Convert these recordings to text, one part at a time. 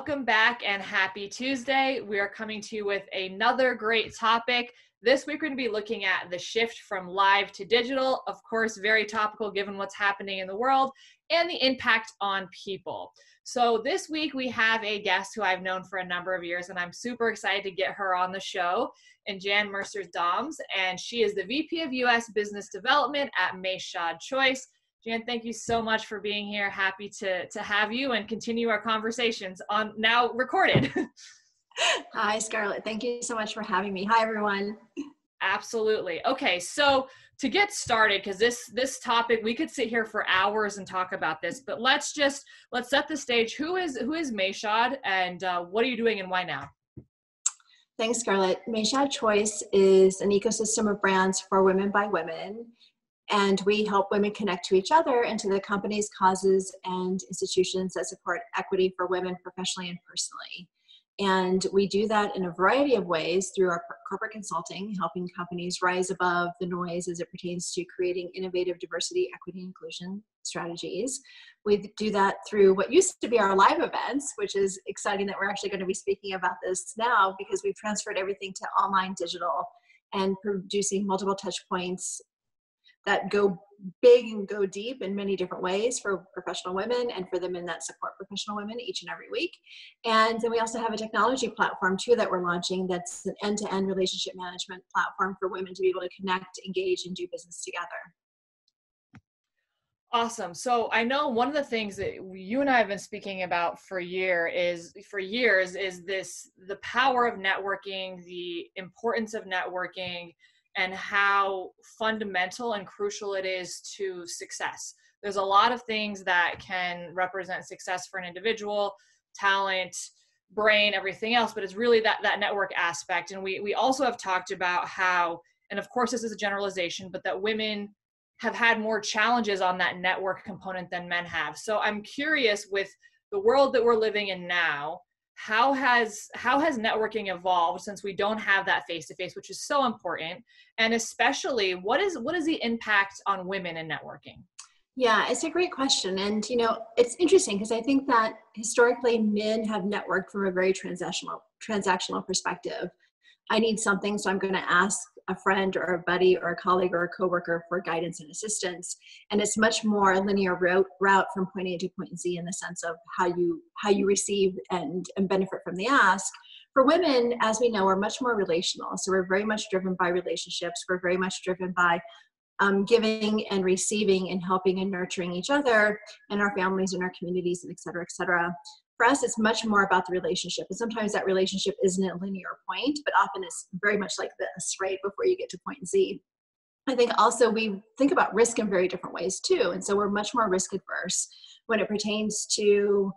Welcome back and happy Tuesday. We are coming to you with another great topic. This week, we're going to be looking at the shift from live to digital, of course, very topical given what's happening in the world and the impact on people. So this week, we have a guest who I've known for a number of years, and I'm super excited to get her on the show, and Jan Mercer-Doms, and she is the VP of U.S. Business Development at Mayshad Choice. Jan, thank you so much for being here. Happy to have you and continue our conversations on now recorded. Hi, Scarlett. Thank you so much for having me. Hi, everyone. Absolutely. Okay, so to get started, because this topic, we could sit here for hours and talk about this, but let's set the stage. Who is Mayshad, and what are you doing and why now? Thanks, Scarlett. Mayshad Choice is an ecosystem of brands for women by women, and we help women connect to each other and to the companies, causes, and institutions that support equity for women professionally and personally. And we do that in a variety of ways through our corporate consulting, helping companies rise above the noise as it pertains to creating innovative diversity, equity, and inclusion strategies. We do that through what used to be our live events, which is exciting that we're actually going to be speaking about this now because we've transferred everything to online digital and producing multiple touch points that go big and go deep in many different ways for professional women and for the men that support professional women each and every week. And then we also have a technology platform too that we're launching that's an end-to-end relationship management platform for women to be able to connect, engage, and do business together. Awesome. So I know one of the things that you and I have been speaking about for years is the power of networking, the importance of networking, and how fundamental and crucial it is to success. There's a lot of things that can represent success for an individual, talent, brain, everything else, but it's really that network aspect. And we also have talked about how, and of course this is a generalization, but that women have had more challenges on that network component than men have. So I'm curious, with the world that we're living in now, how has networking evolved since we don't have that face-to-face, which is so important? And especially, what is the impact on women in networking? Yeah, it's a great question. And, it's interesting because I think that historically men have networked from a very transactional perspective. I need something, so I'm going to ask a friend or a buddy or a colleague or a coworker for guidance and assistance. And it's much more a linear route from point A to point Z in the sense of how you receive and benefit from the ask. For women, as we know, we're much more relational. So we're very much driven by relationships. We're very much driven by giving and receiving and helping and nurturing each other and our families and our communities, and et cetera, et cetera. For us, it's much more about the relationship. And sometimes that relationship isn't a linear point, but often it's very much like this, right, before you get to point Z. I think also we think about risk in very different ways too. And so we're much more risk adverse when it pertains to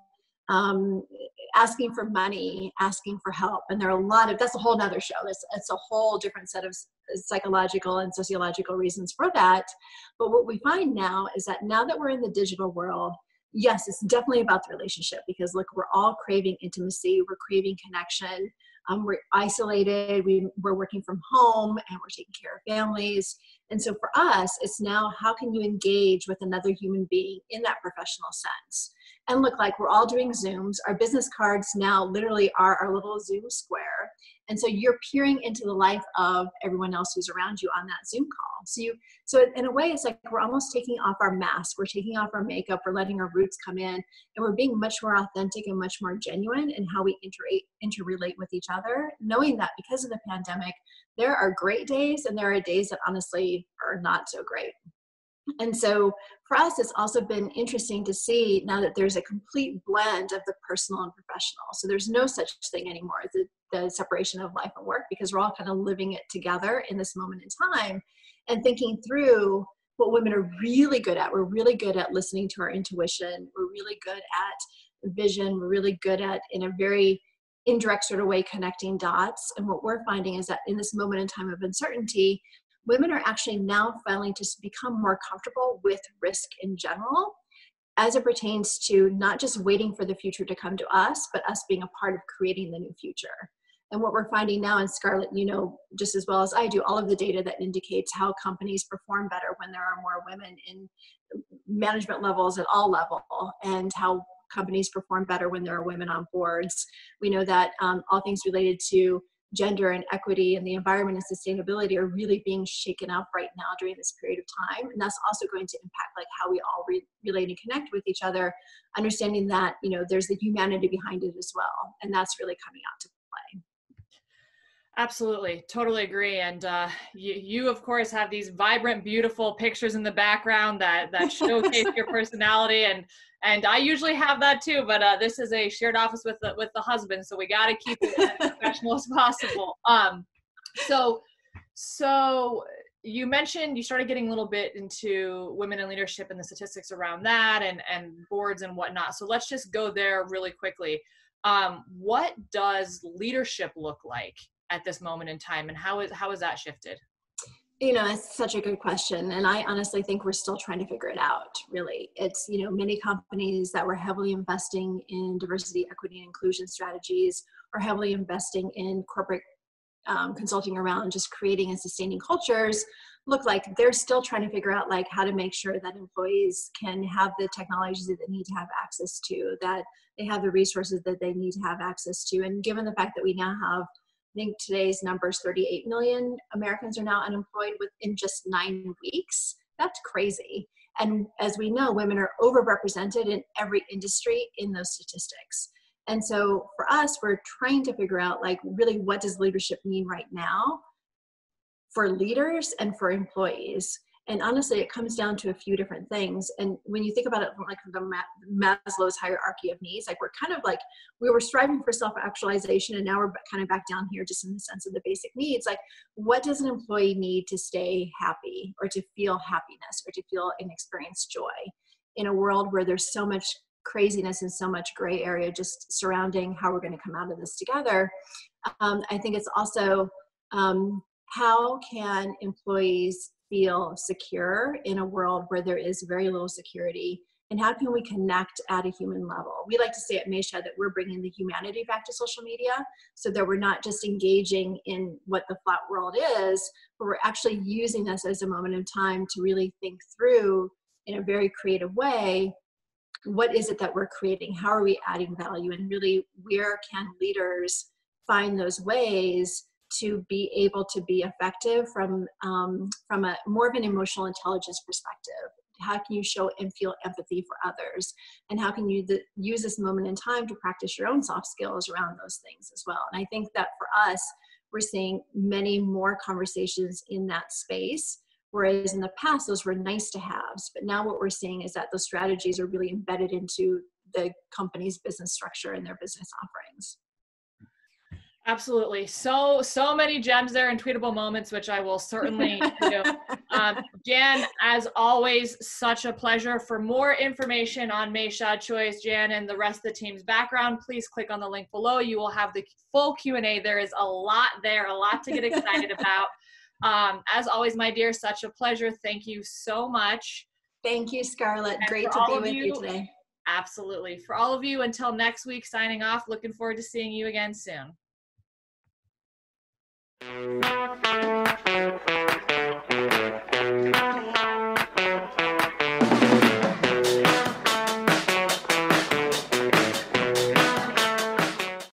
asking for money, asking for help. And there are that's a whole nother show. It's a whole different set of psychological and sociological reasons for that. But what we find now is that now that we're in the digital world, yes, it's definitely about the relationship because look, we're all craving intimacy. We're craving connection. We're isolated. We're working from home and we're taking care of families. And so for us, it's now how can you engage with another human being in that professional sense? And look, like we're all doing Zooms. Our business cards now literally are our little Zoom square. And so you're peering into the life of everyone else who's around you on that Zoom call. So in a way, it's like we're almost taking off our mask. We're taking off our makeup. We're letting our roots come in. And we're being much more authentic and much more genuine in how we interrelate with each other, knowing that because of the pandemic, there are great days and there are days that honestly are not so great. And so for us, it's also been interesting to see now that there's a complete blend of the personal and professional. So there's no such thing anymore as the separation of life and work because we're all kind of living it together in this moment in time and thinking through what women are really good at. We're really good at listening to our intuition. We're really good at vision. We're really good at, in a very indirect sort of way, connecting dots. And what we're finding is that in this moment in time of uncertainty, women are actually now finally to become more comfortable with risk in general as it pertains to not just waiting for the future to come to us, but us being a part of creating the new future. And what we're finding now, and Scarlett, just as well as I do, all of the data that indicates how companies perform better when there are more women in management levels at all levels, and how companies perform better when there are women on boards. We know that all things related to gender and equity and the environment and sustainability are really being shaken up right now during this period of time. And that's also going to impact like how we all relate and connect with each other, understanding that, you know, there's the humanity behind it as well. And that's really coming out to play. Absolutely. Totally agree. And you of course have these vibrant, beautiful pictures in the background that showcase your personality. And I usually have that too, but this is a shared office with the husband. So we got to keep it as professional as possible. So you mentioned you started getting a little bit into women in leadership and the statistics around that and boards and whatnot. So let's just go there really quickly. What does leadership look like at this moment in time, and how has that shifted? You know, it's such a good question. And I honestly think we're still trying to figure it out, really. It's, you know, many companies that were heavily investing in diversity, equity, and inclusion strategies are heavily investing in corporate consulting around just creating and sustaining cultures look like they're still trying to figure out like how to make sure that employees can have the technologies that they need to have access to, that they have the resources that they need to have access to. And given the fact that we now have, I think today's numbers, 38 million Americans are now unemployed within just 9 weeks. That's crazy. And as we know, women are overrepresented in every industry in those statistics. And so for us, we're trying to figure out like really what does leadership mean right now for leaders and for employees. And honestly, it comes down to a few different things. And when you think about it from like the Maslow's hierarchy of needs, like we're kind of like, we were striving for self-actualization and now we're kind of back down here just in the sense of the basic needs. Like what does an employee need to stay happy or to feel happiness or to feel and experience joy in a world where there's so much craziness and so much gray area just surrounding how we're going to come out of this together. I think it's also how can employees feel secure in a world where there is very little security, and how can we connect at a human level? We like to say at Meisha that we're bringing the humanity back to social media so that we're not just engaging in what the flat world is, but we're actually using this as a moment in time to really think through in a very creative way, what is it that we're creating? How are we adding value? And really, where can leaders find those ways to be able to be effective from a more of an emotional intelligence perspective? How can you show and feel empathy for others? And how can you use this moment in time to practice your own soft skills around those things as well? And I think that for us, we're seeing many more conversations in that space, whereas in the past, those were nice to haves. But now what we're seeing is that those strategies are really embedded into the company's business structure and their business offerings. Absolutely. So many gems there and tweetable moments, which I will certainly do. Jan, as always, such a pleasure. For more information on Meisha Choice, Jan, and the rest of the team's background, please click on the link below. You will have the full Q&A. There is a lot there, a lot to get excited about. As always, my dear, such a pleasure. Thank you so much. Thank you, Scarlett. Great to be with you today. Absolutely. For all of you, until next week, signing off. Looking forward to seeing you again soon. Thank you.